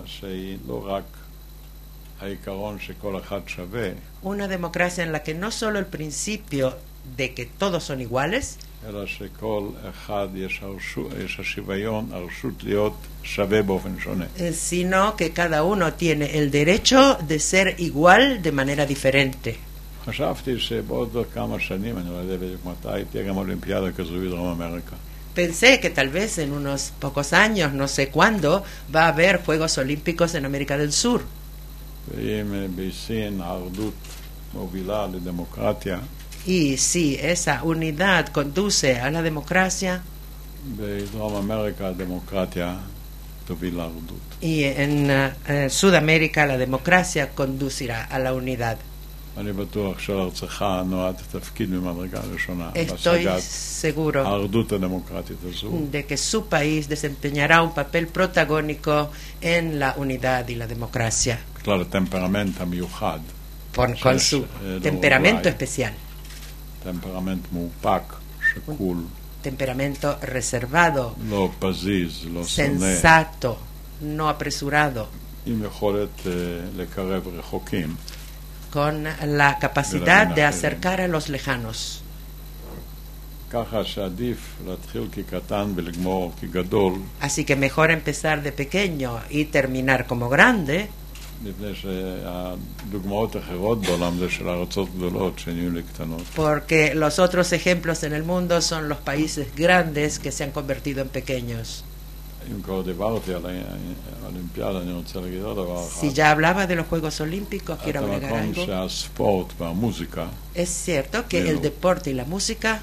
שהיא לא רק העיקרון שכל אחד שווה, una democracia en la que no solo el principio de que todos son iguales, אלא שכל אחד יש השוויון, הרשות להיות שווה באופן שונה. sino que cada uno tiene el derecho de ser igual de manera diferente. חשבתי שבעוד כמה שנים, אני לא יודע בדיוק מתי, תהיה גם אולימפיאדה כזו בדרום אמריקה. Pensé que tal vez en unos pocos años, no sé cuándo, va a haber Juegos Olímpicos en América del Sur. ואם בסין האחדות מובילה לדמוקרטיה, Y si esa unidad conduce a la democracia, בדרום אמריקה הדמוקרטיה תוביל לאחדות. y en Sudamérica la democracia conducirá a la unidad. אני בטוח שלארצך נועד תפקיד ממדרגה ראשונה Estoy בהשגת seguro האחדות הדמוקרטית הזו. de que su país desempeñará un papel protagónico en la unidad y la democracia, בגלל הטמפרמנט המיוחד, con su temperamento especial, טמפרמנט מאופק, שקול, temperamento reservado, לא פזיז, לא שונא, sensato, no apresurado, עם יכולת לקרב רחוקים. con la capacidad de acercar a los lejanos. ככה שעדיף להתחיל כקטן ולגמור כגדול, Así que mejor empezar de pequeño y terminar como grande, מפני שהדוגמאות אחרות בעולם זה של ארצות גדולות שנהיו לקטנות. porque los otros ejemplos en el mundo son los países grandes que se han convertido en pequeños. אם כבר דיברתי על האולימפיאדה, אני רוצה להגיד עוד דבר אחד. Si ya hablaba de los Juegos Olímpicos, quiero agregar המקום algo. שהספורט והמוזיקה, Es cierto que el deporte y la música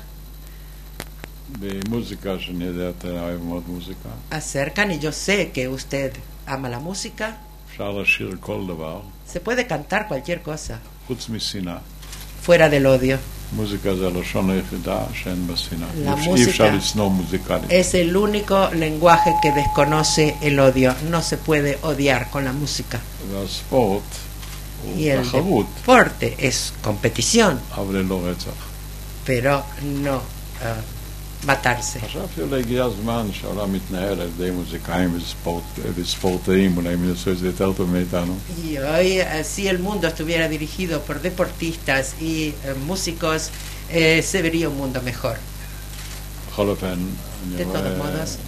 במוזיקה שאני יודע, אתה אוהב מאוד מוזיקה, acercan, y yo sé que usted ama la música, אפשר לשיר כל דבר, se puede cantar cualquier cosa, חוץ משנאה. fuera del odio. מוזיקה זה הלשון היחידה שאין בה שנאה. La אי אפשר música לשנוא מוזיקלית. es el único lenguaje que desconoce el odio. No se puede odiar con la música. והספורט Y הוא el תחרות, deporte es competición, אבל ללא רצח. pero no matarse. חשבתי אולי הגיע הזמן שהעולם מתנהל על ידי מוזיקאים וספורטאים, אולי הם יעשו את זה יותר טוב מאיתנו. Y hoy, si el mundo estuviera dirigido por deportistas y músicos, se vería un mundo mejor. בכל אופן, De אני todos רואה, modos,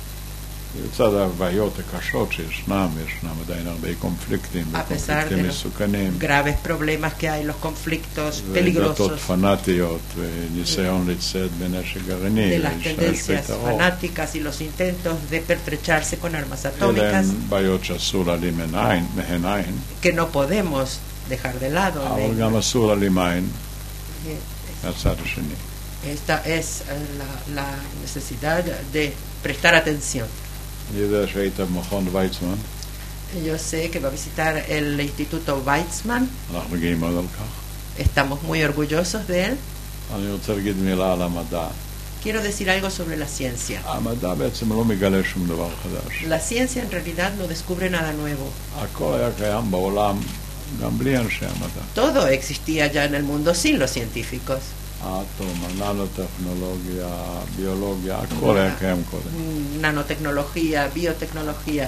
לצד הבעיות הקשות שישנם עדיין הרבה קונפליקטים, a pesar de וקונפליקטים los מסוכנים, graves problemas que hay, los conflictos ודתות peligrosos, פנאטיות, וניסיון לצאת בנשק גרעיני, de las ולהשתמש tendencias בטרור. fanáticas y los intentos de pertrecharse con armas אלה atómicas, הן בעיות שאסור להעלים מהן עין, que no podemos dejar de lado. אבל גם אסור להעלים עין Eh, מהצד השני. Esta es la necesidad de prestar atención. אני יודע שהיית במכון ויצמן, Yo sé que va a visitar el Instituto Weizmann. אנחנו גאים מאוד על כך. Estamos muy orgullosos de él. אני רוצה להגיד מילה על המדע. Quiero decir algo sobre la ciencia. המדע בעצם לא מגלה שום דבר חדש. La ciencia en realidad no descubre nada nuevo. הכל היה קיים בעולם גם בלי אנשי המדע. Todo existía ya en el mundo sin los científicos. האטום, הננוטכנולוגיה, הביולוגיה, הכל היה קיים קודם. Nanotecnología, biotecnología.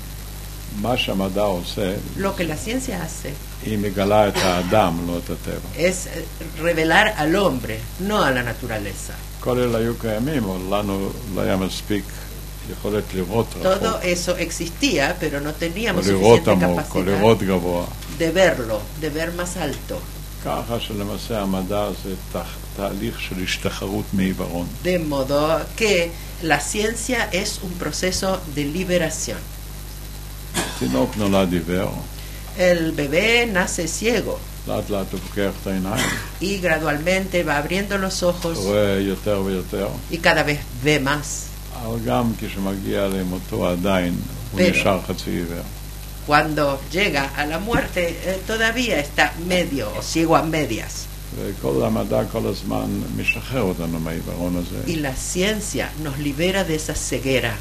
מה שהמדע עושה, Lo que la ciencia hace היא מגלה את האדם, לא את הטבע. es revelar al hombre, no a la naturaleza. כל אלה היו קיימים, אבל לנו לא היה מספיק יכולת לראות רחוק, Todo eso existía, pero no או teníamos לראות suficiente עמוק, או capacidad לראות גבוה. de verlo, de ver más alto. ככה שלמעשה המדע זה תהליך של השתחררות מעיוורון. De modo que la ciencia es un proceso de liberación. תינוק נולד עיוור, El bebé nace ciego לאט לאט הוא פוקח את העיניים, y gradualmente va abriendo los ojos רואה יותר ויותר, y cada vez ve más. אבל גם כשמגיע למותו עדיין הוא Pero- נשאר חצי עיוור. Cuando llega a la muerte, todavía está medio o ciego a medias. וכל המדע כל הזמן משחרר אותנו מהעיוורון Y הזה. la ciencia nos libera de esa ceguera.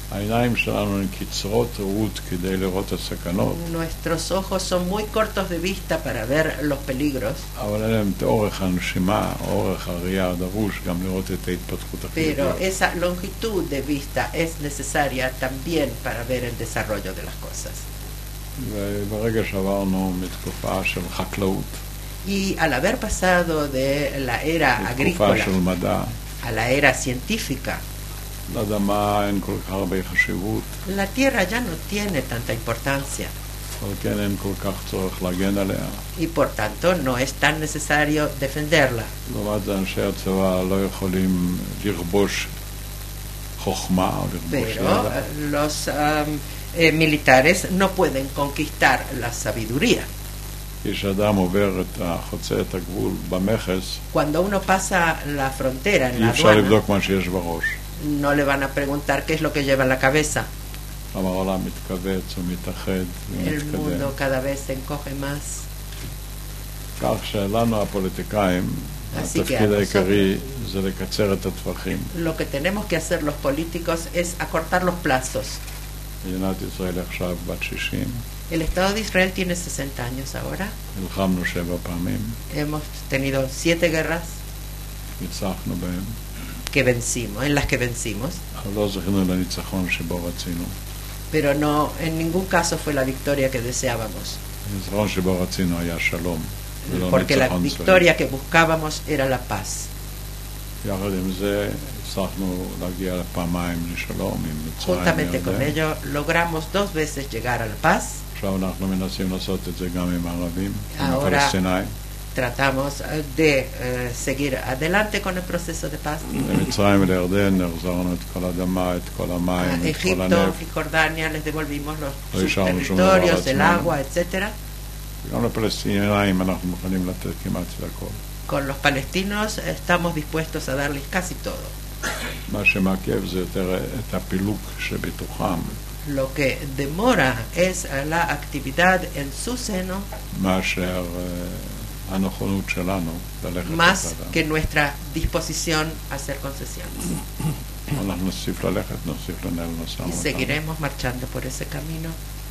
העיניים שלנו הן קצרות ראות כדי לראות את הסכנות, Nuestros ojos son muy cortos de vista para ver los peligros, אבל אין להם את אורך הנשימה, אורך הראייה הדרוש גם לראות את ההתפתחות pero החיובית. esa longitud de vista es necesaria también para ver el desarrollo de las cosas. וברגע שעברנו מתקופה של חקלאות, Y al haber pasado de la era לתקופה agrícola של מדע, a la era científica, לאדמה אין כל כך הרבה חשיבות, la tierra ya no tiene tanta importancia אבל כן אין כל כך צורך להגן עליה. y por tanto no es tan necesario defenderla. לעומת זה אנשי הצבא לא יכולים לכבוש חוכמה או לכבוש Pero ידע. los militares no pueden conquistar la sabiduría. כשאדם עובר חוצה את הגבול במכס, Cuando uno pasa la frontera en אי la אפשר aduana, לבדוק מה שיש בראש. no le van a preguntar qué es lo que lleva en la cabeza. כלומר העולם מתכווץ ומתאחד El ומתקדם. mundo cada vez se encoge más. כך שלנו הפוליטיקאים, Así que התפקיד a העיקרי זה לקצר את הטווחים. Lo que tenemos que hacer los políticos es acortar los plazos. מדינת ישראל עכשיו בת 60, El Estado de Israel tiene 60 años ahora. נלחמנו 7 פעמים, Hemos tenido 7 guerras ניצחנו בהם, en las que vencimos, אבל לא זכינו לניצחון שבו רצינו. pero no, en ningún caso fue la victoria que deseábamos, הניצחון שבו רצינו היה שלום, ולא porque la ניצחון צבאי. victoria que buscábamos era la paz. יחד עם זה הצלחנו להגיע פעמיים לשלום עם מצרים Juntamente con וירדן. ello logramos 2 veces llegar a la paz. עכשיו אנחנו מנסים לעשות את זה גם עם הערבים, עם Ahora- הפלסטינאים. Tratamos de seguir adelante con el proceso de paz. למצרים ולירדן החזרנו את כל האדמה, את כל A המים, את כל Egipto הנפט. y Jordania les devolvimos sus Hoy ya no somos territorios, el baratos, agua, etcétera. גם לפלסטינאים אנחנו מוכנים לתת כמעט את הכל. Con los palestinos estamos dispuestos a darles casi todo. מה שמעכב זה יותר את הפילוג שבתוכם, Lo que demora es la actividad en su seno מאשר הנכונות שלנו ללכת más לצדה. que nuestra disposición a hacer concesiones. אנחנו נוסיף ללכת, נוסיף לנהל משא Y ומתן. seguiremos marchando por ese camino.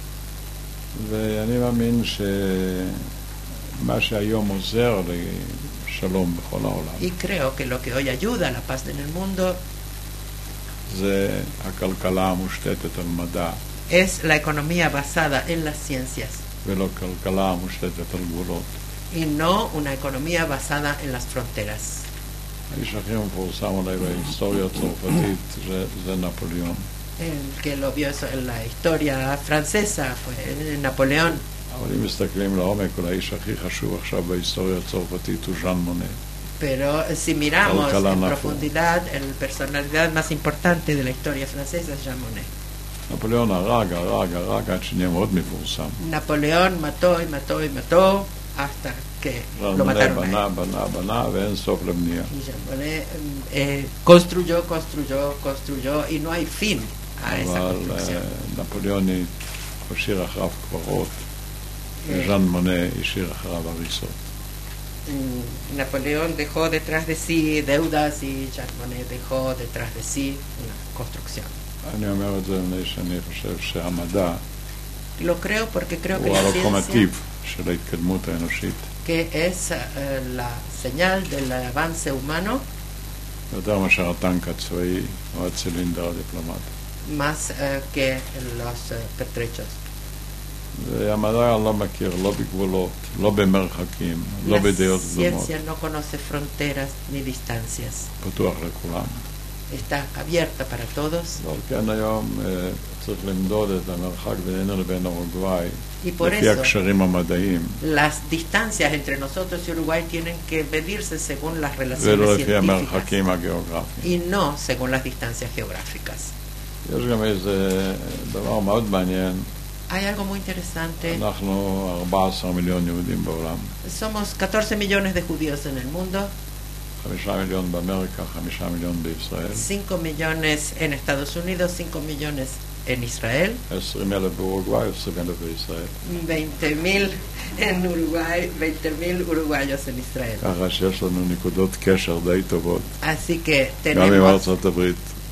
ואני מאמין שמה שהיום עוזר לשלום בכל העולם Y creo que lo que hoy ayuda a la paz en el mundo זה הכלכלה המושתתת על מדע es la economía basada en las ciencias ולא כלכלה המושתתת על גבולות. y no una economía basada en las fronteras. האיש הכי מפורסם עליי בהיסטוריה הצרפתית זה נפוליאון. El que lo vio eso en la historia francesa fue Napoleón. אבל אם מסתכלים לעומק, אולי האיש הכי חשוב עכשיו בהיסטוריה הצרפתית הוא ז'אן מונה. Pero si miramos Alcalá en Nafo. profundidad, la personalidad más importante de la historia francesa es Jean Monnet. נפוליאון הרג עד שנהיה מאוד מפורסם. Napoleón mató y mató y mató hasta que ז'אן lo מונה mataron a él. בנה ואין סוף לבנייה. Y Jean Monnet construyó y no hay fin a esa אבל construcción. נפוליאון השאיר אחריו קברות, וז'אן מונה השאיר אחריו הריסות. Napoleón dejó detrás de sí deudas y Jean Monnet dejó detrás de sí una construcción. אני אומר את זה מפני שאני חושב שהמדע Lo creo porque creo que הוא la ciencia, הלוקומטיב של ההתקדמות האנושית, que es la señal del avance humano, יותר מאשר הטנק הצבאי או הצילינדר הדיפלומטי. más que los pertrechos. והמדע לא מכיר, לא בגבולות, לא במרחקים, לא La בדעות קדומות, ciencia no conoce fronteras ni distancias. פתוח לכולם. Está abierta para todos. ועל כן היום צריך למדוד את המרחק בינינו לבין אורוגוואי Y por לפי eso הקשרים המדעיים las distancias entre nosotros y Uruguay tienen que medirse según las ולא relaciones לפי científicas המרחקים הגיאוגרפיים. y no según las distancias geográficas. יש גם איזה דבר מאוד מעניין, Hay algo muy interesante. אנחנו 14 מיליון יהודים בעולם, Somos 14 millones de judíos en el mundo, 5 מיליון באמריקה, 5 מיליון בישראל, 5 millones en Estados Unidos, 5 millones en Israel, 20,000 באורוגוואי, 20,000 בישראל. 20.000 en Uruguay, 20.000 uruguayos en Israel. ככה שיש לנו נקודות קשר די טובות, Así que גם עם tenemos ארצות הברית,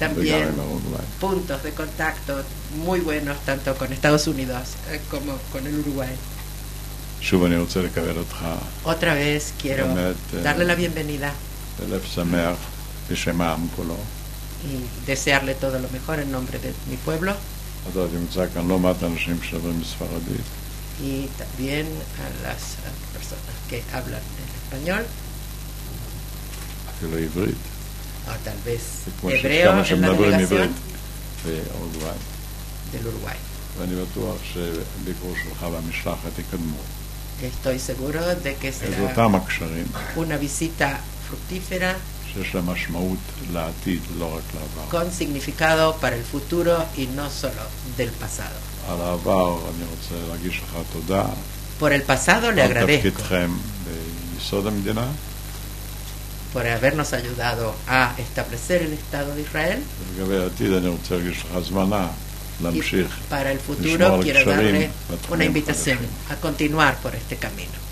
también וגם עם אורוגוואי. puntos de contacto muy buenos tanto con Estados Unidos como con el Uruguay. שוב אני רוצה לקבל אותך Otra vez quiero באמת, darle la bienvenida בלב שמח בשם העם כולו. y desearle todo lo mejor en nombre de mi pueblo אתה תמצא כאן לא מעט אנשים שדברים בספרדית. y también a las personas que hablan el español אפילו עברית. o tal vez כמו hebreo כמה en la שמדברים עברית delegación באורוגוואי. del Uruguay. ואני בטוח שביקור שלך והמשלחת יקדמו. Estoy seguro de que את será אותם הקשרים una visita fructífera שיש להם משמעות לעתיד, לא רק לעבר. con significado para el futuro y no solo del pasado. על העבר אני רוצה להגיש לך תודה. Por el pasado le על agradezco תפקידכם ביסוד המדינה. por habernos ayudado a establecer el Estado de Israel ולגבי העתיד אני רוצה להגיש לך הזמנה y להמשיך para el לשמור futuro על quiero קשרים darle una בתחומים invitación חדשים. a continuar por este camino.